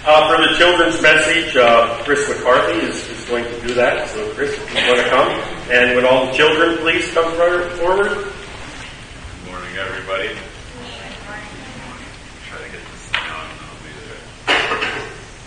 For the children's message, Chris McCarthy is going to do that. So Chris, if you want to come. And would all the children please come forward? Good morning, everybody. Try to get this thing on and I'll be there.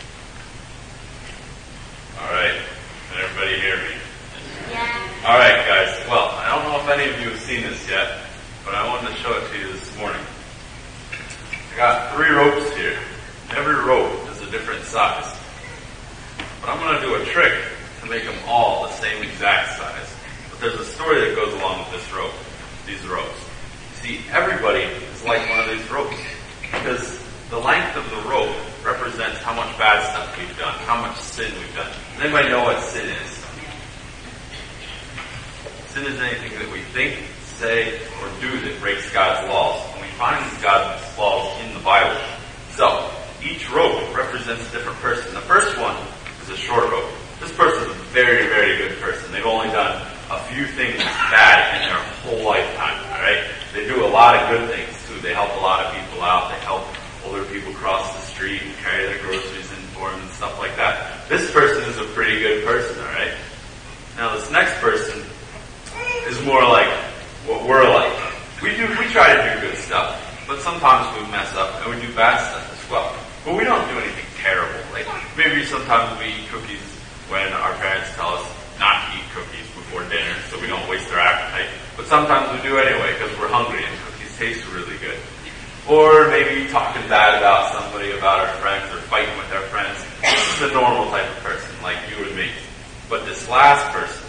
All right. Can everybody hear me? Yeah. All right, guys. Well, I don't know if any of you have seen this yet, but I wanted to show it to you this morning. I got 3 ropes here. Every rope is a different size. But I'm going to do a trick to make them all the same exact size. But there's a story that goes along with these ropes. You see, everybody is like one of these ropes. Because the length of the rope represents how much bad stuff we've done, how much sin we've done. Does anybody know what sin is? Sin is anything that we think, say, or do that breaks God's laws. And we find God's laws in the Bible. So, each rope represents a different person. The first one is a short rope. This person is a very, very good person. They've only done a few things bad in their whole lifetime, alright? They do a lot of good things too. They help a lot of people out. They help older people cross the street and carry their groceries in for them and stuff like that. This person is a pretty good person, alright? Now this next person is more like what we're like. We try to do good stuff, but sometimes we mess up and we do bad stuff as well. But we don't do anything terrible. Like maybe sometimes we eat cookies when our parents tell us not to eat cookies before dinner so we don't waste our appetite. But sometimes we do anyway because we're hungry and cookies taste really good. Or maybe talking bad about somebody, about our friends, or fighting with our friends. This is a normal type of person like you and me. But this last person,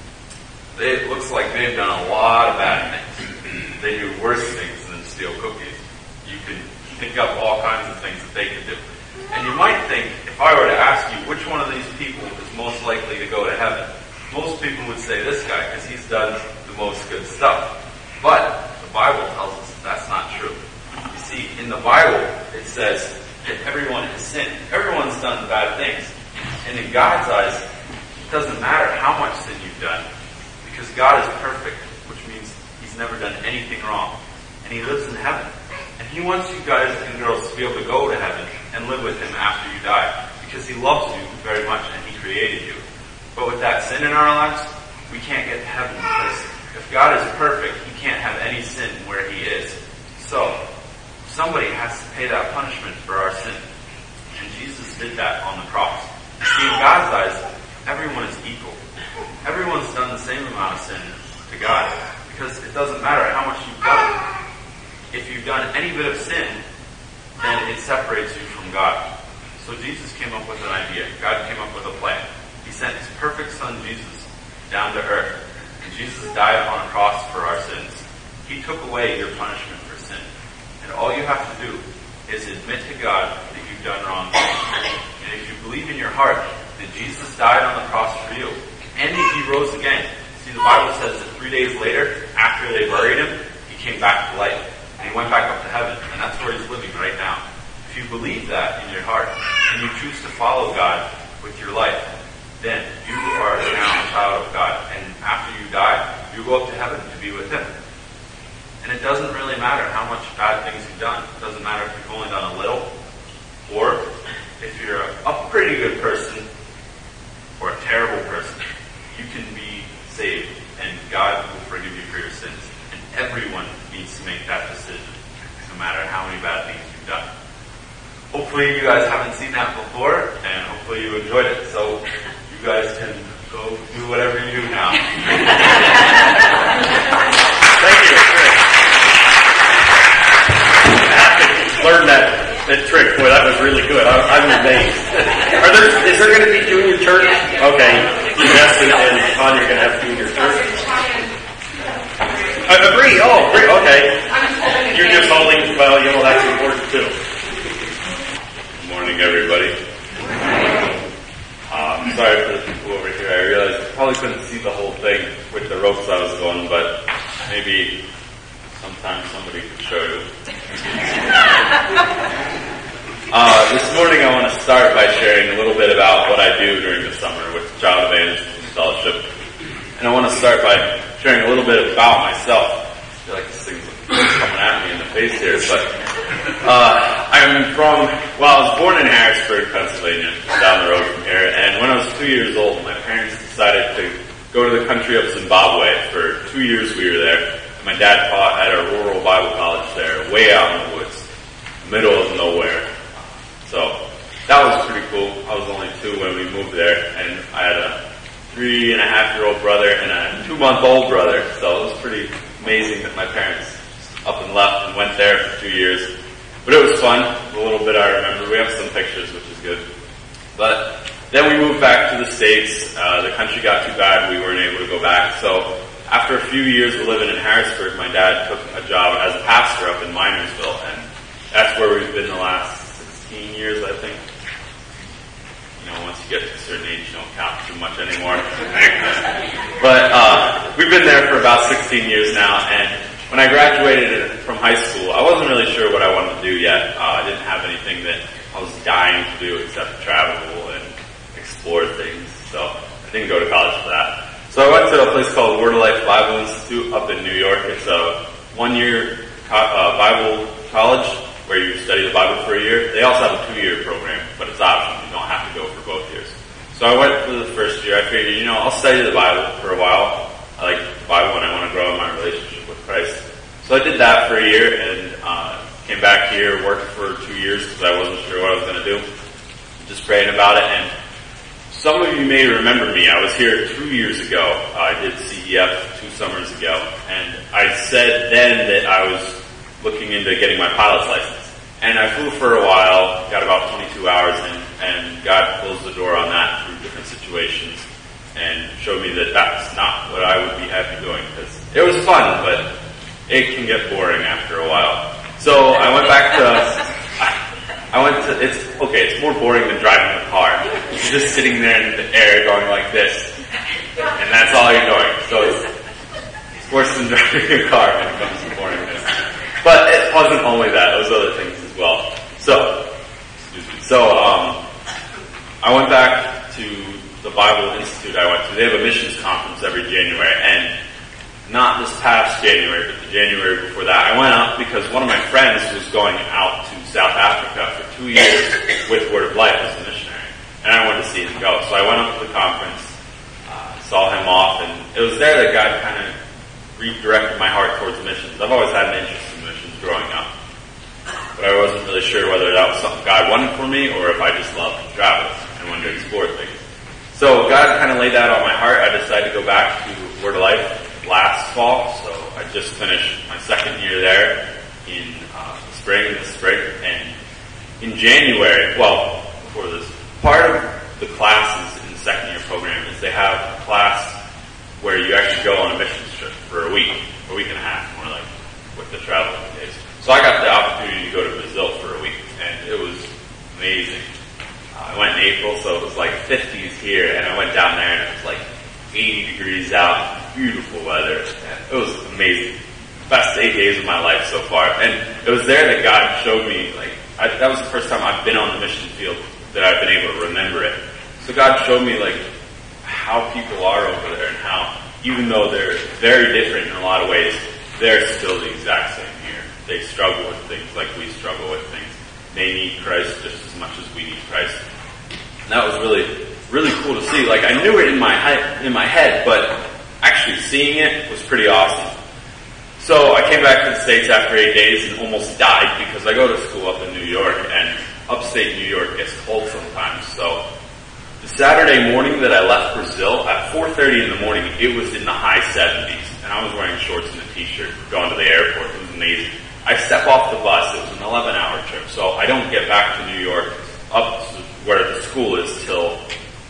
it looks like they've done a lot of bad things. They do worse things than steal cookies. You can think up all kinds of things that they could do. And you might think, if I were to ask you which one of these people is most likely to go to heaven, most people would say this guy because he's done the most good stuff. But the Bible tells us that's not true. You see, in the Bible, it says that everyone has sinned. Everyone's done bad things. And in God's eyes, it doesn't matter how much sin you've done because God is perfect, which means He's never done anything wrong. And He lives in heaven. And He wants you guys and girls to be able to go to heaven and live with Him after you die. Because He loves you very much and He created you. But with that sin in our lives, we can't get to heaven because if God is perfect, He can't have any sin where He is. So, somebody has to pay that punishment for our sin. And Jesus did that on the cross. You see, in God's eyes, everyone is equal. Everyone's done the same amount of sin to God. Because it doesn't matter how much you've done. If you've done any bit of sin, then it separates you from God. So Jesus came up with an idea. God came up with a plan. He sent His perfect Son, Jesus, down to earth. And Jesus died on a cross for our sins. He took away your punishment for sin. And all you have to do is admit to God that you've done wrong things. And if you believe in your heart that Jesus died on the cross for you, and that He rose again. See, the Bible says that 3 days later, after they buried Him, He came back to life. And He went back up to heaven. And that's where He's living right now. If you believe that in your heart, and you choose to follow God with your life, then you are now a child of God. And after you die, you go up to heaven to be with Him. And it doesn't really matter how much bad things you've done. It doesn't matter if you've only done a little, or if you're a pretty good person, or a terrible person. You can be saved, and God will forgive you for your sins. And everyone needs to make that decision, no matter how many bad things you've done. Hopefully you guys haven't seen that before, and hopefully you enjoyed it. So you guys can go do whatever you do now. Thank you. I have to learn that trick. Boy, that was really good. I'm amazed. Is there going to be junior church? Okay. Yes, and Tanya, you're going to have junior church. Agree. Oh, agree. Okay. You're just holding, well, that's important too. Good morning, everybody. Sorry for the people over here. I realized I probably couldn't see the whole thing with the ropes I was going, but maybe sometime somebody could show you. This morning I want to start by sharing a little bit about what I do during the summer with Child Evangelism Fellowship. And I want to start by sharing a little bit about myself. I feel like this thing's coming at me in the face here, but I was born in Harrisburg, go to the country of Zimbabwe. For 2 years we were there. My dad taught at a rural Bible college there, way out in the woods, middle of nowhere. So that was pretty cool. I was only 2 when we moved there, and I had a 3.5-year-old brother and a 2-month-old brother. So it was pretty amazing that my parents up and left and went there for 2 years. But it was fun. A little bit I remember. We have some pictures, which is good. But then we moved back to the States. The country got too bad. We weren't able to go back. So after a few years of living in Harrisburg, my dad took a job as a pastor up in Minersville. And that's where we've been the last 16 years, I think. You know, once you get to a certain age, you don't count too much anymore. But we've been there for about 16 years now. And when I graduated from high school, I wasn't really sure what I wanted to do yet. I didn't have anything that I was dying to do except travel and explore things. So I didn't go to college for that. So I went to a place called Word of Life Bible Institute up in New York. It's a 1-year Bible college where you study the Bible for a year. They also have a 2-year program, but it's optional. You don't have to go for both years. So I went for the first year. I figured, I'll study the Bible for a while. I like the Bible and I want to grow in my relationship with Christ. So I did that for a year and came back here, worked for 2 years because I wasn't sure what I was going to do. Just praying about it. And some of you may remember me. I was here 2 years ago. I did CEF 2 summers ago. And I said then that I was looking into getting my pilot's license. And I flew for a while, got about 22 hours in, and God closed the door on that through different situations and showed me that that's not what I would be happy doing because it was fun, but it can get boring after a while. So I went back to, it's more boring than driving a car. You're just sitting there in the air going like this, and that's all you're doing. So it's worse than driving a car when it comes to boringness. But it wasn't only that, it was other things as well. So I went back to the Bible Institute I went to. They have a missions conference every January, and not this past January, but the January before that, I went up because one of my friends was going out to South Africa for 2 years with Word of Life as a missionary, and I wanted to see him go. So I went up to the conference, saw him off, and it was there that God kind of redirected my heart towards missions. I've always had an interest in missions growing up, but I wasn't really sure whether that was something God wanted for me or if I just loved to travel and wanted to explore things. So God kind of laid that on my heart. I decided to go back to Word of Life last fall, so I just finished my 2nd year there in this spring, and in January, before this, part of the classes in the 2nd year program is they have a class where you actually go on a missions trip for a week and a half, more like with the travel days. So I got the opportunity to go to Brazil for a week, and it was amazing. I went in April, so it was like 50s here, and I went down there and it was like 80 degrees out, beautiful weather. It was amazing. Best 8 days of my life so far. And it was there that God showed me, that was the first time I've been on the mission field that I've been able to remember it. So God showed me how people are over there and how, even though they're very different in a lot of ways, they're still the exact same here. They struggle with things like we struggle with things. They need Christ just as much as we need Christ. And that was really, really cool to see. I knew it in my head, but actually seeing it was pretty awesome. So I came back to the States after 8 days and almost died because I go to school up in New York, and upstate New York gets cold sometimes. So the Saturday morning that I left Brazil, at 4:30 in the morning, it was in the high 70s, and I was wearing shorts and a t-shirt going to the airport. It was amazing. I step off the bus. It was an 11-hour trip, so I don't get back to New York up to where the school is till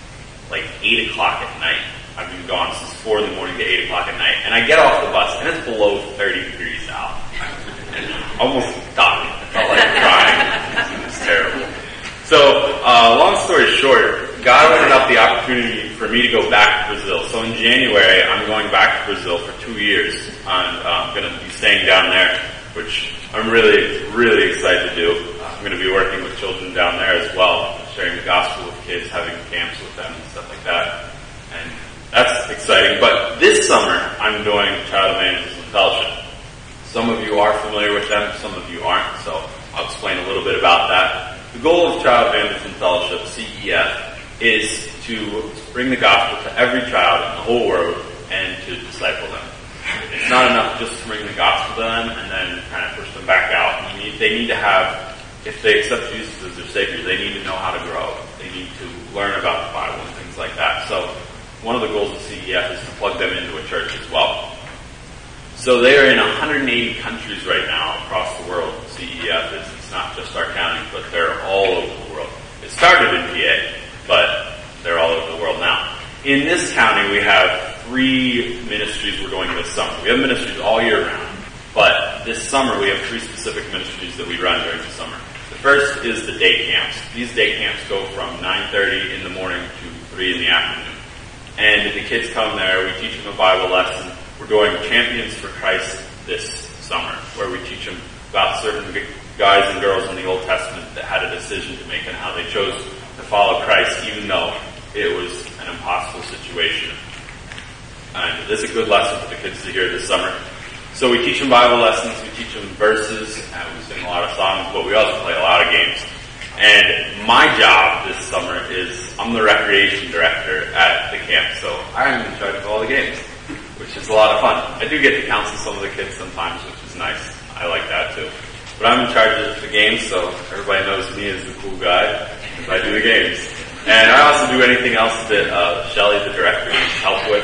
8 o'clock at night. I've been gone since 4 in the morning to 8 o'clock at night, and I get off the bus, and it's below 30 degrees out. And I almost died. I felt like crying. It was terrible. So, long story short, God opened up the opportunity for me to go back to Brazil. So in January, I'm going back to Brazil for 2 years. I'm going to be staying down there, which I'm really, really excited to do. I'm going to be working with children down there as well, sharing the gospel with kids, having camps with them and stuff like that. And that's exciting. But this summer, I'm doing Child Evangelism Fellowship. Some of you are familiar with them, some of you aren't, so I'll explain a little bit about that. The goal of Child Evangelism Fellowship, CEF, is to bring the gospel to every child in the whole world disciple them. It's not enough just to bring the gospel to them and then kind of push them back out. They need to have, if they accept Jesus as their Savior, they need to know how to grow. They need to learn about the Bible and things like that. So one of the goals of CEF is to plug them into a church as well. So they are in 180 countries right now across the world. CEF is, it's not just our county, but they're all over the world. It started in PA, but they're all over the world now. In this county, we have 3 ministries we're going this summer. We have ministries all year round, but this summer we have 3 specific ministries that we run during the summer. The first is the day camps. These day camps go from 9:30 in the morning to 3 in the afternoon. And the kids come there, we teach them a Bible lesson. We're doing Champions for Christ this summer, where we teach them about certain guys and girls in the Old Testament that had a decision to make and how they chose to follow Christ, even though it was an impossible situation. And this is a good lesson for the kids to hear this summer. So we teach them Bible lessons, we teach them verses, and we sing a lot of songs, but we also play a lot of games. And my job this summer is, I'm the recreation director at the camp, so I'm in charge of all the games, which is a lot of fun. I do get to counsel some of the kids sometimes, which is nice. I like that too. But I'm in charge of the games, so everybody knows me as the cool guy. I do the games. And I also do anything else that Shelly, the director, needs help with.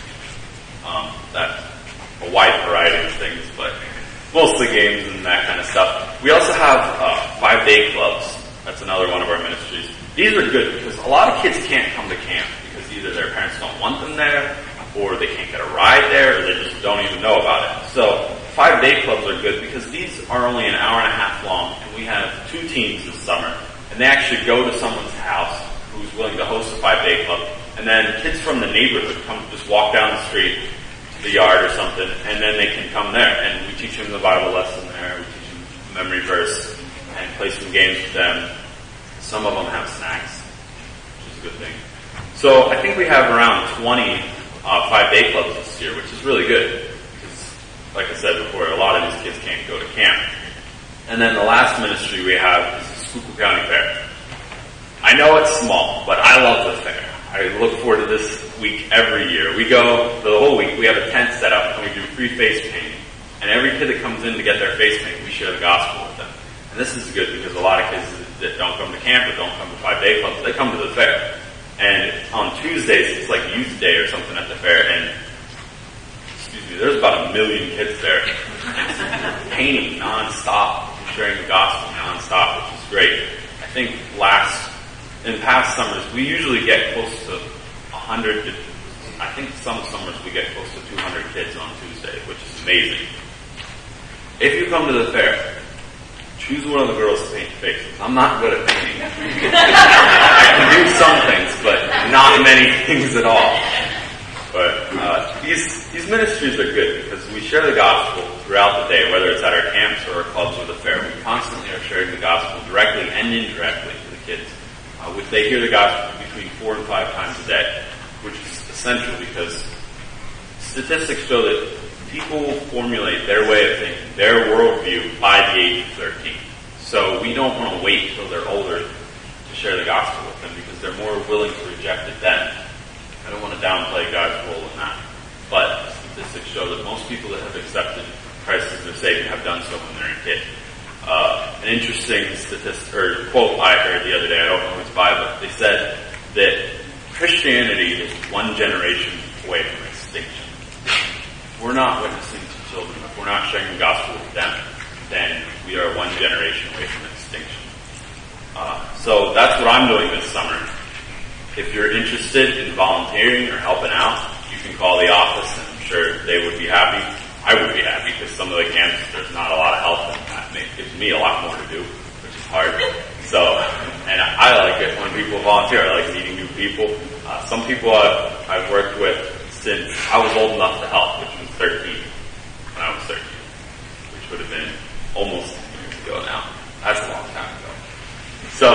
That's a wide variety of things, but mostly games and that kind of stuff. We also have 5-day clubs. That's another one of our ministries. These are good because a lot of kids can't come to camp because either their parents don't want them there, or they can't get a ride there, or they just don't even know about it. So 5-day clubs are good because these are only an hour and a half long, and we have 2 teams this summer, and they actually go to someone's house who's willing to host a 5-day club, and then kids from the neighborhood come just walk down the street to the yard or something, and then they can come there, and we teach them the Bible lesson there, we teach them a memory verse, and play some games with them. Some of them have snacks, which is a good thing. So I think we have around 20 5-day clubs this year, which is really good, because like I said before, a lot of these kids can't go to camp. And then the last ministry we have is the Schuylkill County Fair. I know it's small, but I love the fair. I look forward to this week every year. We go for the whole week. We have a tent set up and we do free face painting. And every kid that comes in to get their face painted, we share the gospel with them. And this is good because a lot of kids that don't come to camp or don't come to 5-day clubs, they come to the fair. And on Tuesdays, it's like youth day or something at the fair. And there's about 1 million kids there. Painting nonstop, sharing the gospel nonstop, which is great. I think in past summers, we usually get close to 100 to, I think some summers we get close to 200 kids on Tuesday, which is amazing. If you come to the fair, choose one of the girls to paint faces. I'm not good at painting. I can do some things, but not many things at all. But these ministries are good because we share the gospel throughout the day, whether it's at our camps or our clubs or the fair. We constantly are sharing the gospel directly and indirectly to the kids. They hear the gospel between 4 and 5 times a day, which is essential because statistics show that people formulate their way of thinking, their worldview, by the age of 13. So we don't want to wait until they're older to share the gospel with them because they're more willing to reject it then. I don't want to downplay God's role in that. But statistics show that most people that have accepted Christ as their Savior have done so when they're a kid. An interesting statistic or quote I heard the other day, I don't know who it's by, but they said that Christianity is 1 generation away from extinction. If we're not witnessing to children, if we're not sharing the gospel with them, then we are 1 generation away from extinction. So that's what I'm doing this summer. If you're interested in volunteering or helping out, you can call the office and I'm sure they would be happy. I would be happy because some of the camps, there's not a lot of help and that gives me a lot more to do, which is hard. So, and I like it when people volunteer. I like meeting new people. Some people I've worked with since I was old enough to help, which was 13, when I was 13, which would have been almost 10 years ago now. That's a long time ago. So,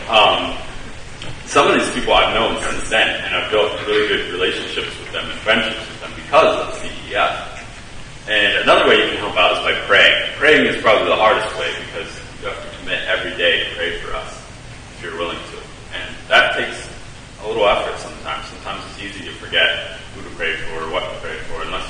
some of these people I've known since then, and I've built really good relationships with them and friendships with them because of CEF. And another way you can help out is by praying. Praying is probably the hardest way because you have to commit every day to pray for us if you're willing to. And that takes a little effort sometimes. Sometimes it's easy to forget who to pray for or what to pray for unless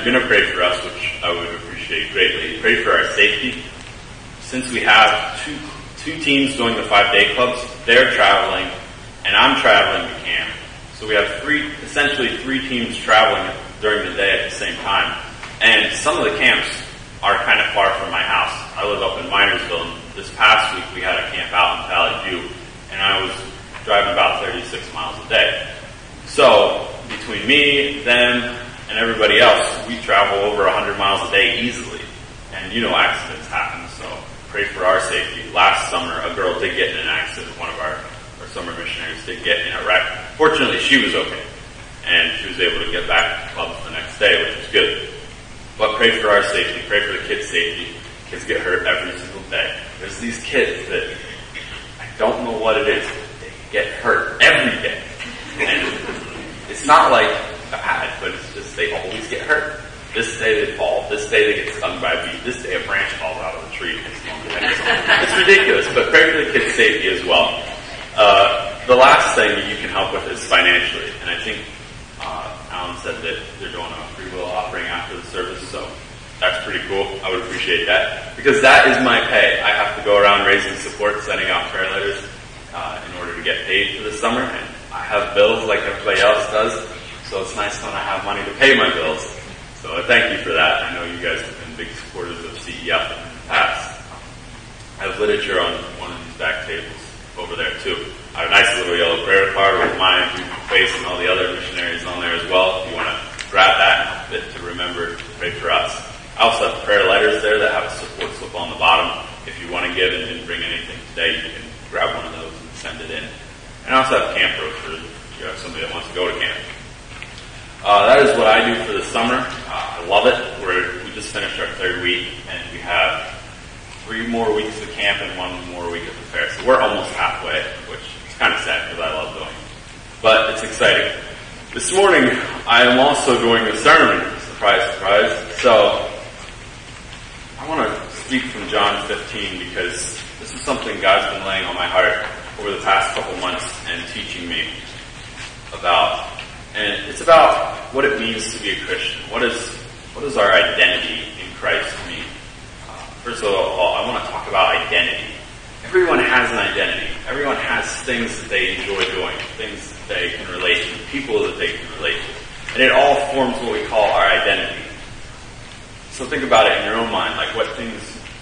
going to pray for us, which I would appreciate greatly. Pray for our safety. Since we have two teams doing the 5-day clubs, they're traveling, and I'm traveling to camp. So we have essentially three teams traveling during the day at the same time. And some of the camps are kind of far from my house. I live up in Minersville, and this past week we had a camp out in Valley View, and I was driving about 36 miles a day. So between me, them, and everybody else, we travel over 100 miles a day easily. And accidents happen, so pray for our safety. Last summer, a girl did get in an accident. One of our summer missionaries did get in a wreck. Fortunately, she was okay, and she was able to get back to the club the next day, which was good. But pray for our safety. Pray for the kids' safety. Kids get hurt every single day. There's these kids that I don't know what it is. They get hurt every day. And it's not like bad, but it's just they always get hurt. This day they fall. This day they get stung by a bee. This day a branch falls out of the tree. It's ridiculous, but pray for the kids' safety as well. The last thing that you can help with is financially. And I think Alan said that they're doing a free will offering after the service, so that's pretty cool. I would appreciate that. Because that is my pay. I have to go around raising support, sending out prayer letters in order to get paid for the summer. And I have bills like everybody else does, so it's nice when I have money to pay my bills. So thank you for that. I know you guys have been big supporters of CEF in the past. I have literature on one of these back tables over there too. I have a nice little yellow prayer card with my face and all the other missionaries on there as well. If you want to grab that and help it to remember to pray for us. I also have prayer letters there that have a support slip on the bottom. If you want to give and didn't bring anything today, you can grab one of those and send it in. And I also have camp brochures if you have somebody that wants to go to camp. That is what I do for the summer. I love it. We just finished our 3rd week, and we have 3 more weeks of camp and 1 more week at the fair. So we're almost halfway, which is kind of sad because I love going. But it's exciting. This morning, I am also doing a sermon. Surprise, surprise. So, I want to speak from John 15 because this is something God's been laying on my heart over the past couple months and teaching me about. And it's about what it means to be a Christian. What does our identity in Christ mean? First of all, I want to talk about identity. Everyone has an identity. Everyone has things that they enjoy doing, things that they can relate to, people that they can relate to. And it all forms what we call our identity. So think about it in your own mind. Like what things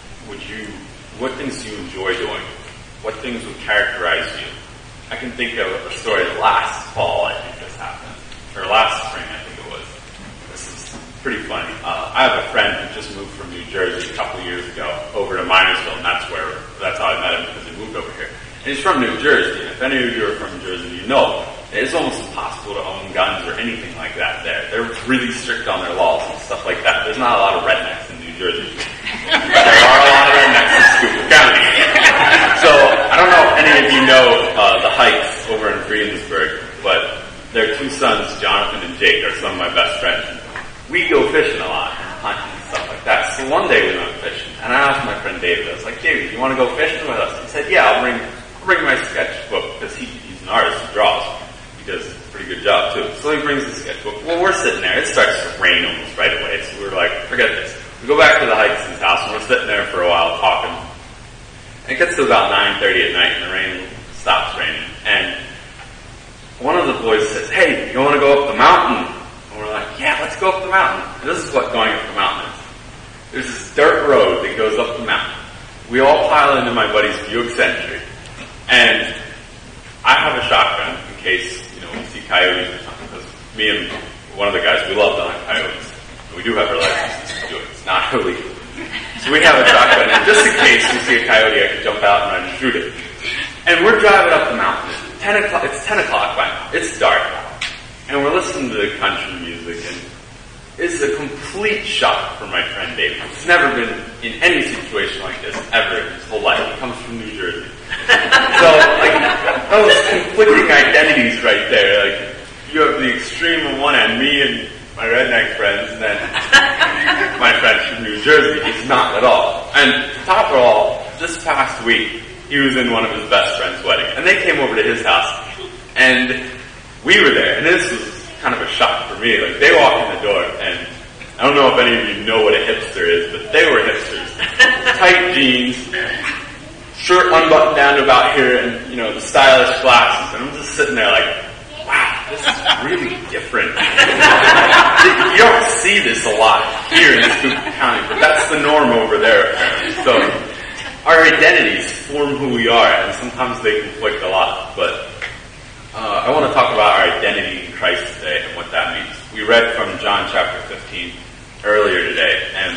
do you enjoy doing? What things would characterize you? I can think of a story that last fall, I think this happened. Or last spring, I think it was. This is pretty funny. I have a friend who just moved from New Jersey a couple years ago over to Minersville, and that's how I met him because he moved over here. And he's from New Jersey, and if any of you are from New Jersey, you know it's almost impossible to own guns or anything like that there. They're really strict on their laws and stuff like that. There's not a lot of rednecks in New Jersey. But there are a lot of rednecks in Schuylkill County. So, I don't know if any of you know the Hikes over in Friedensburg, but their 2 sons, Jonathan and Jake, are some of my best friends. We go fishing a lot, hunting and stuff like that. So one day we went fishing, and I asked my friend David, I was like, David, you want to go fishing with us? He said, yeah, I'll bring my sketchbook, because he's an artist, he draws. He does a pretty good job too. So he brings the sketchbook. Well, we're sitting there, it starts to rain almost right away, so we were like, forget this. We go back to the Hikes' house, and we're sitting there for a while talking. And it gets to about 9:30 at night, and the rain stops raining. And one of the boys says, hey, you want to go up the mountain? And we're like, yeah, let's go up the mountain. And this is what going up the mountain is. There's this dirt road that goes up the mountain. We all pile into my buddy's Buick Century. And I have a shotgun in case, we see coyotes or something. Because me and one of the guys, we love to hunt coyotes. And we do have our licenses to do it. It's not illegal. So we have a shotgun. And just in case we see a coyote, I can jump out and run and shoot it. And we're driving up the mountain. It's 10 o'clock by now. It's dark now. And we're listening to the country music, and it's a complete shock for my friend David. He's never been in any situation like this ever in his whole life. He comes from New Jersey. So, those conflicting identities right there. Like, you have the extreme on one end, me and my redneck friends, and then my friend from New Jersey. He's not at all. And to top it all, this past week, he was in one of his best friend's wedding, and they came over to his house, and we were there, and this was kind of a shock for me. Like, they walk in the door, and I don't know if any of you know what a hipster is, but they were hipsters. Tight jeans, shirt unbuttoned down to about here, and, the stylish glasses. And I'm just sitting there like, wow, this is really different. You don't see this a lot here in Scoop County, but that's the norm over there, apparently. So, our identities form who we are, and sometimes they conflict a lot, but I want to talk about our identity in Christ today and what that means. We read from John chapter 15 earlier today, and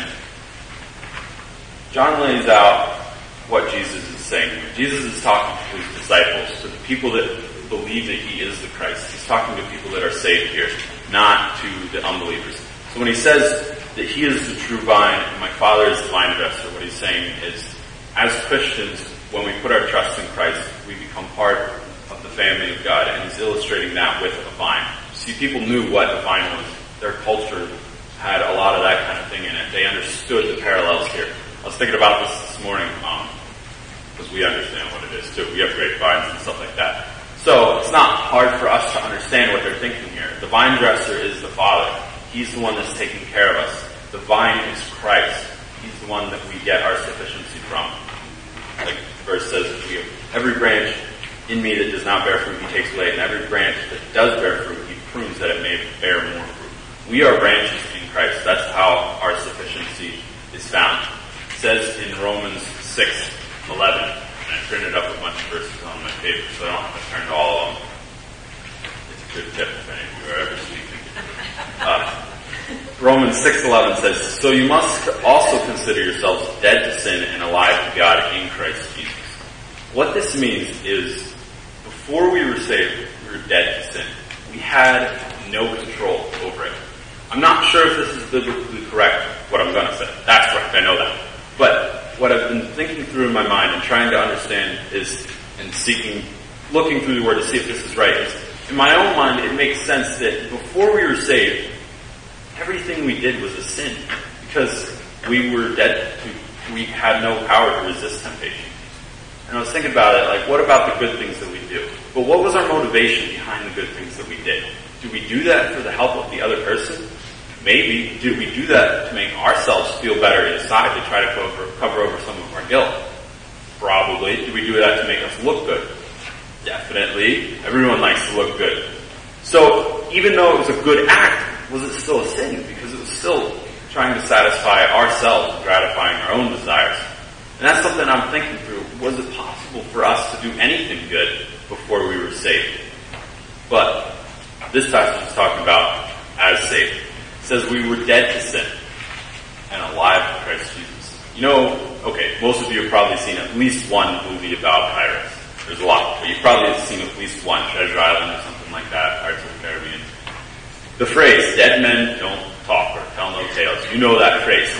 John lays out what Jesus is saying here. Jesus is talking to his disciples, to the people that believe that he is the Christ. He's talking to people that are saved here, not to the unbelievers. So when he says that he is the true vine and my Father is the vine dresser, what he's saying is, as Christians, when we put our trust in Christ, we become part of the family of God, and he's illustrating that with a vine. See, people knew what a vine was. Their culture had a lot of that kind of thing in it. They understood the parallels here. I was thinking about this morning, because we understand what it is too. We have grapevines and stuff like that. So it's not hard for us to understand what they're thinking here. The vine dresser is the Father. He's the one that's taking care of us. The vine is Christ. He's the one that we get our sufficiency from. Like the verse says, every branch in me that does not bear fruit, he takes away, and every branch that does bear fruit, he prunes that it may bear more fruit. We are branches in Christ. That's how our sufficiency is found. It says in Romans 6:11, and I printed up a bunch of verses on my paper, so I don't have to turn to all of them. It's a good tip if any of you are ever speaking. Romans 6:11 says, so you must also consider yourselves dead to sin and alive to God in Christ Jesus. What this means is, before we were saved, we were dead to sin. We had no control over it. I'm not sure if this is biblically correct, what I'm going to say. That's correct, I know that. But what I've been thinking through in my mind and trying to understand is, and looking through the Word to see if this is right, is, in my own mind, it makes sense that before we were saved, everything we did was a sin, because we were dead. We had no power to resist temptation. And I was thinking about it, like, what about the good things that we do? But what was our motivation behind the good things that we did? Did we do that for the help of the other person? Maybe. Did we do that to make ourselves feel better inside, to try to cover over some of our guilt? Probably. Did we do that to make us look good? Definitely. Everyone likes to look good. So, even though it was a good act, was it still a sin? Because it was still trying to satisfy ourselves, gratifying our own desires. And that's something I'm thinking through. Was it possible for us to do anything good before we were saved? But this passage is talking about as saved. It says we were dead to sin and alive to Christ Jesus. Okay, most of you have probably seen at least one movie about pirates. There's a lot, but you've probably seen at least one, Treasure Island or something like that, Pirates of the Caribbean. The phrase, dead men don't talk or tell no tales. You know that phrase.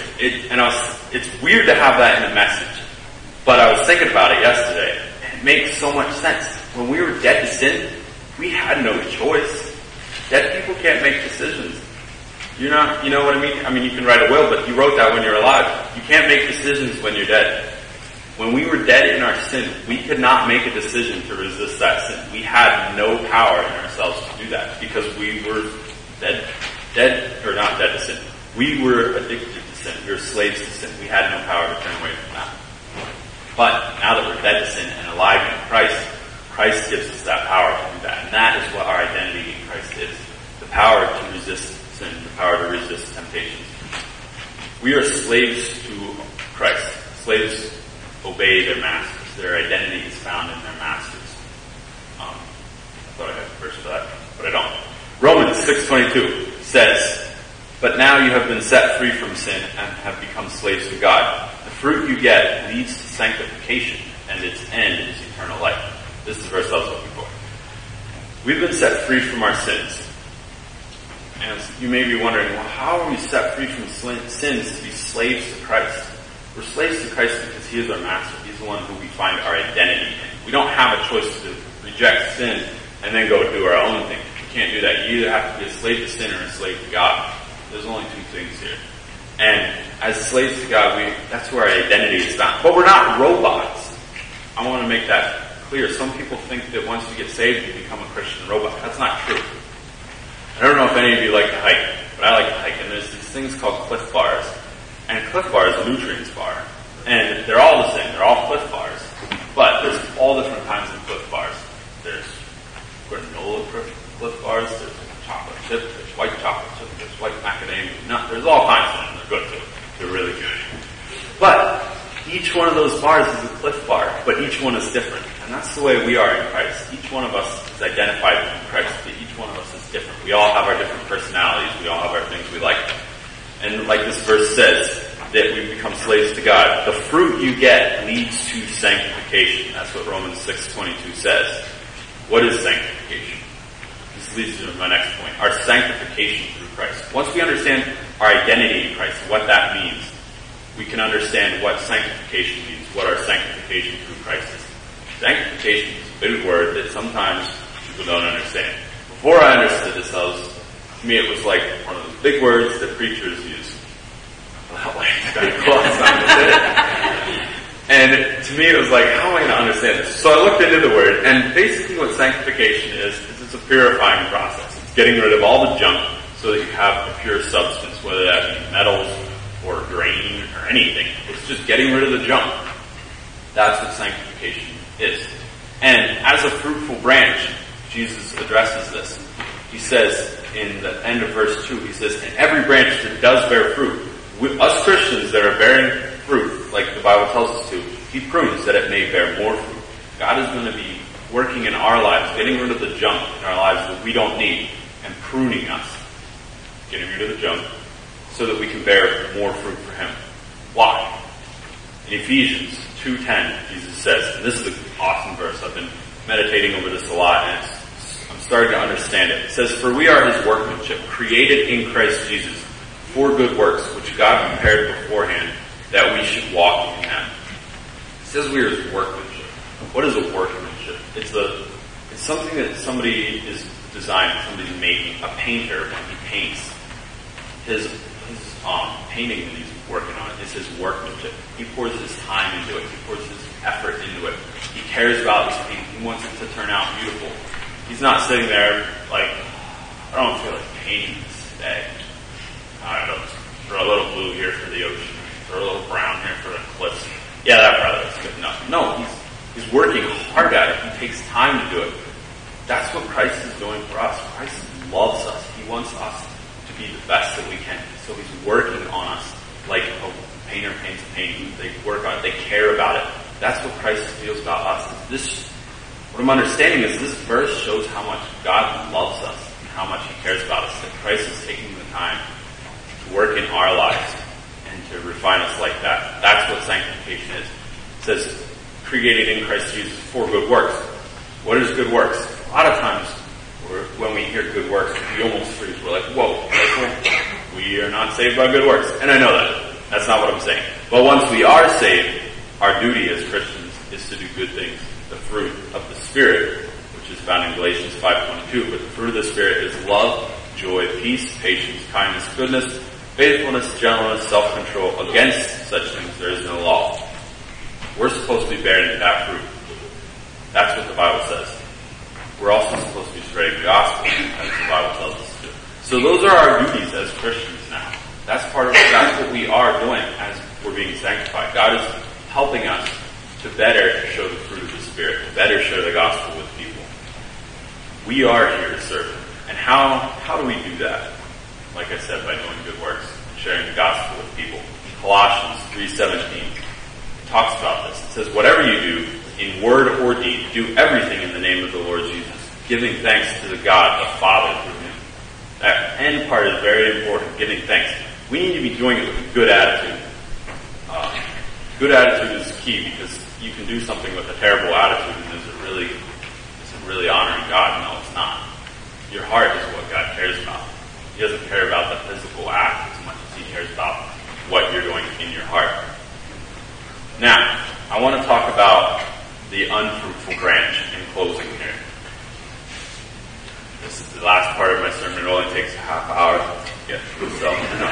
It's weird to have that in a message, but I was thinking about it yesterday, and it makes so much sense. When we were dead to sin, we had no choice. Dead people can't make decisions. You know what I mean? I mean, you can write a will, but you wrote that when you're alive. You can't make decisions when you're dead. When we were dead in our sin, we could not make a decision to resist that sin. We had no power in ourselves to do that because we were dead, or not dead to sin. We were addicted to sin. We were slaves to sin. We had no power to turn away from that. But now that we're dead to sin and alive in Christ, Christ gives us that power to do that. And that is what our identity in Christ is. The power to resist sin, the power to resist temptations. We are slaves to Christ. Slaves obey their masters. Their identity is found in their masters. I thought I had a verse for that, but I don't. Romans 6:22 says, but now you have been set free from sin and have become slaves to God. The fruit you get leads to sanctification, and its end is eternal life. This is the verse I was looking for. We've been set free from our sins. And you may be wondering, well, how are we set free from sins to be slaves to Christ? We're slaves to Christ because He is our master. He's the one who we find our identity in. We don't have a choice to reject sin and then go do our own thing. You can't do that. You either have to be a slave to sin or a slave to God. There's only two things here. And as slaves to God, that's where our identity is found. But we're not robots. I want to make that clear. Some people think that once you get saved, you become a Christian robot. That's not true. I don't know if any of you like to hike. but I like to hike, and there's these things called Cliff Bars. And Cliff Bar is a nutrients bar. And they're all the same. They're all Cliff Bars. But there's all different kinds of Cliff Bars. There's granola Cliff Bars. There's chocolate chip. There's white chocolate chip. There's white macadamia nut. There's all kinds of them. They're good too. They're really good. But each one of those bars is a Cliff Bar. But each one is different. And that's the way we are in Christ. Each one of us is identified in Christ. But each one of us is different. We all have our different personalities. We all have our things we like. And like this verse says, that we become slaves to God. The fruit you get leads to sanctification. That's what Romans 6:22 says. What is sanctification? This leads to my next point. Our sanctification through Christ. Once we understand our identity in Christ, what that means, we can understand what sanctification means, what our sanctification through Christ is. Sanctification is a big word that sometimes people don't understand. Before I understood this, to me it was like one of those big words that preachers use. And to me it was like, how am I going to understand this? So I looked into the word, and basically what sanctification is it's a purifying process. It's getting rid of all the junk so that you have a pure substance, whether that be metals or grain or anything. It's just getting rid of the junk. That's what sanctification is. And as a fruitful branch, Jesus addresses this. He says in the end of verse 2, he says, and every branch that does bear fruit, us Christians that are bearing fruit, like the Bible tells us to, he prunes that it may bear more fruit. God is going to be working in our lives, getting rid of the junk in our lives that we don't need, and pruning us, getting rid of the junk, so that we can bear more fruit for him. Why? In Ephesians 2:10, Jesus says, and this is an awesome verse, I've been meditating over this a lot, and I'm starting to understand it. It says, for we are his workmanship, created in Christ Jesus, for good works, which God prepared beforehand, that we should walk in them. It says we are his workmanship. What is a workmanship? It's something that somebody is designing, somebody's making. A painter, when he paints, his painting that he's working on is his workmanship. He pours his time into it. He pours his effort into it. He cares about his painting. He wants it to turn out beautiful. He's not sitting there like, I don't feel like painting this today. I don't know, throw a little blue here for the ocean, throw a little brown here for the cliffs. Yeah, that probably looks good enough. No, he's working hard at it. He takes time to do it. That's what Christ is doing for us. Christ loves us. He wants us to be the best that we can. So he's working on us like a painter paints a painting. They work on it. They care about it. That's what Christ feels about us. What I'm understanding is this verse shows how much God loves us and how much he cares about us. That Christ is taking the time to work in our lives and to refine us like that. That's what sanctification is. It says, created in Christ Jesus for good works. What is good works? A lot of times when we hear good works, we almost freeze. We're like, whoa, we are not saved by good works. And I know that. That's not what I'm saying. But once we are saved, our duty as Christians is to do good things. The fruit of the Spirit, which is found in Galatians 5:22. But the fruit of the Spirit is love, joy, peace, patience, kindness, goodness, faithfulness, gentleness, self-control. Against such things there is no law. We're supposed to be bearing that fruit. That's what the Bible says. We're also supposed to be spreading the gospel, as the Bible tells us to do. So those are our duties as Christians now. That's what we are doing as we're being sanctified. God is helping us to better show the fruit of the Spirit, to better share the gospel with people. We are here to serve him. And how do we do that? Like I said, by doing good works, sharing the gospel with people. Colossians 3:17 talks about this. It says, whatever you do, in word or deed, do everything in the name of the Lord Jesus, giving thanks to the God, the Father, through him. That end part is very important, giving thanks. We need to be doing it with a good attitude. Good attitude is key because you can do something with a terrible attitude and is it really honoring God? No, it's not. Your heart is what God cares about. He doesn't care about the physical act as much as he cares about what you're doing in your heart. Now, I want to talk about the unfruitful branch in closing here. This is the last part of my sermon. It only takes a half hour to get through, so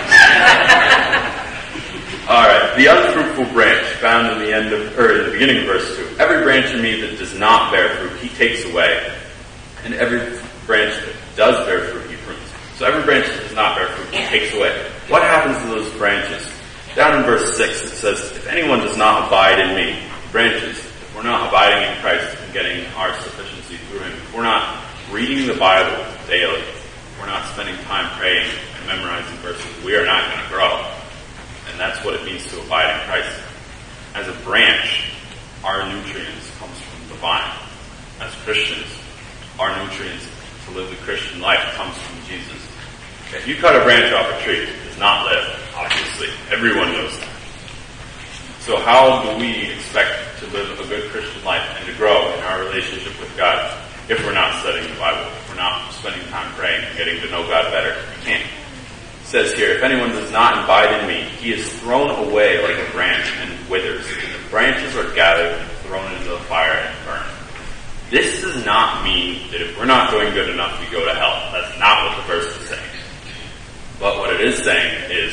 Alright, the unfruitful branch found in the beginning of verse 2. Every branch in me that does not bear fruit, he takes away. And every branch that does bear fruit, he prunes. So every branch that does not bear fruit, he takes away. What happens to those branches? Down in verse 6 it says, if anyone does not abide in me, branches, if we're not abiding in Christ and getting our sufficiency through him, if we're not reading the Bible daily, if we're not spending time praying and memorizing verses, we are not going to grow. And that's what it means to abide in Christ. As a branch, our nutrients comes from the vine. As Christians, our nutrients to live the Christian life comes from Jesus. If you cut a branch off a tree, it does not live, obviously. Everyone knows that. So how do we expect to live a good Christian life and to grow in our relationship with God if we're not studying the Bible, if we're not spending time praying and getting to know God better? We can't. It says here, if anyone does not abide in me, he is thrown away like a branch and withers, and the branches are gathered and thrown into the fire and burned. This does not mean that if we're not doing good enough, we go to hell. That's not what the verse is saying. But what it is saying is,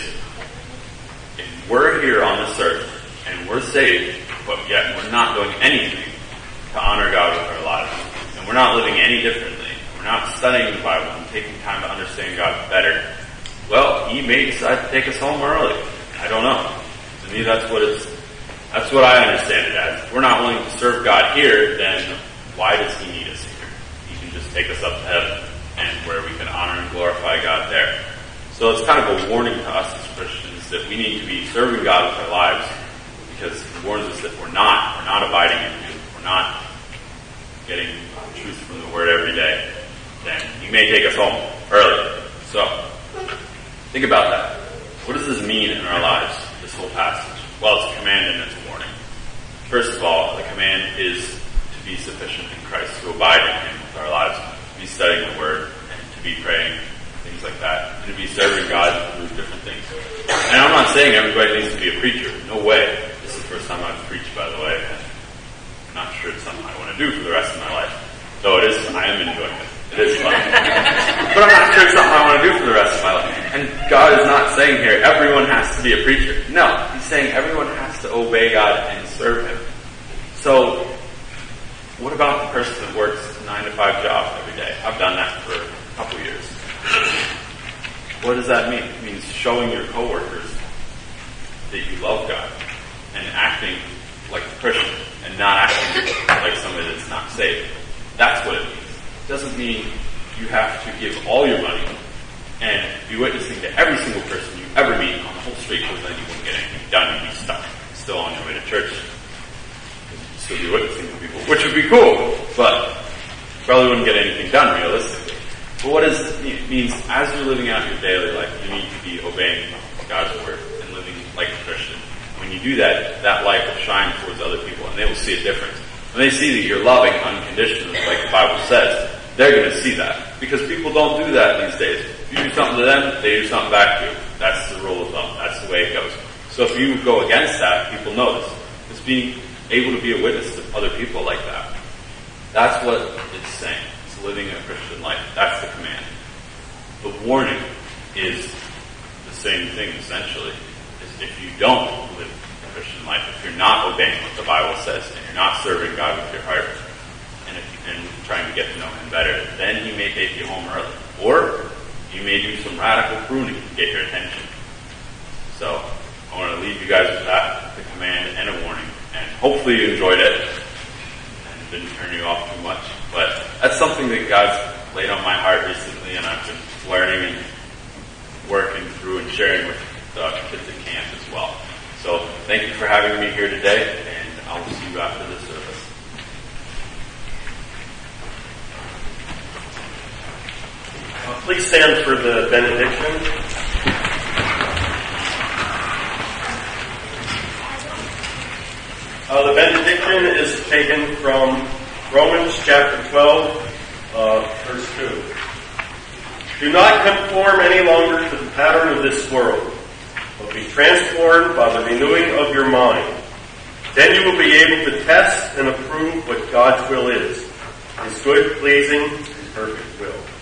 if we're here on this earth and we're saved, but yet we're not doing anything to honor God with our lives, and we're not living any differently, we're not studying the Bible and taking time to understand God better, well, he may decide to take us home early. I don't know. To me, that's what I understand it as. If we're not willing to serve God here, then why does he need us here? He can just take us up to heaven and where we can honor and glorify God there. So it's kind of a warning to us as Christians that we need to be serving God with our lives, because he warns us that we're not abiding in him, we're not getting truth from the word every day, then he may take us home early. So think about that. What does this mean in our lives, this whole passage? Well, it's a command and it's a warning. First of all, the command is to be sufficient in Christ, to abide in him with our lives, to be studying the word, and to be praying, things like that, and to be serving God through different things. And I'm not saying everybody needs to be a preacher. No way. This is the first time I've preached, by the way. I'm not sure it's something I want to do for the rest of my life. Though it is, I am enjoying it. It is fun. But I'm not sure it's something I want to do for the rest of my life. And God is not saying here, everyone has to be a preacher. No, he's saying everyone has to obey God and serve him. So, what about the person that works a 9-to-5 job every day? I've done that for a couple years. What does that mean? It means showing your coworkers that you love God and acting like a Christian and not acting like somebody that's not saved. That's what it means. It doesn't mean you have to give all your money and be witnessing to every single person you ever meet on the whole street, because then you won't get anything done. You'd be stuck still on your way to church. You'd still be witnessing to people, which would be cool, but probably wouldn't get anything done realistically. But what it means, as you're living out your daily life, you need to be obeying God's word and living like a Christian. When you do that, that light will shine towards other people and they will see a difference. When they see that you're loving unconditionally, like the Bible says, they're going to see that. Because people don't do that these days. If you do something to them, they do something back to you. That's the rule of thumb. That's the way it goes. So if you go against that, people notice. It's being able to be a witness to other people like that. That's what it's saying. It's living a Christian life. That's the command. The warning is the same thing, essentially. Is if you don't live a Christian life, if you're not obeying what the Bible says, and you're not serving God with your heart, and trying to get to know him better, then he may take you home early. Or he may do some radical pruning to get your attention. So I want to leave you guys with that, the command and a warning. And hopefully you enjoyed it and didn't turn you off too much. But that's something that God's laid on my heart recently, and I've been learning and working through and sharing with the kids at camp as well. So thank you for having me here today, and I'll see you after the service. Please stand for the benediction. The benediction is taken from Romans chapter 12, verse 2. Do not conform any longer to the pattern of this world, but be transformed by the renewing of your mind. Then you will be able to test and approve what God's will is, his good, pleasing, and perfect will.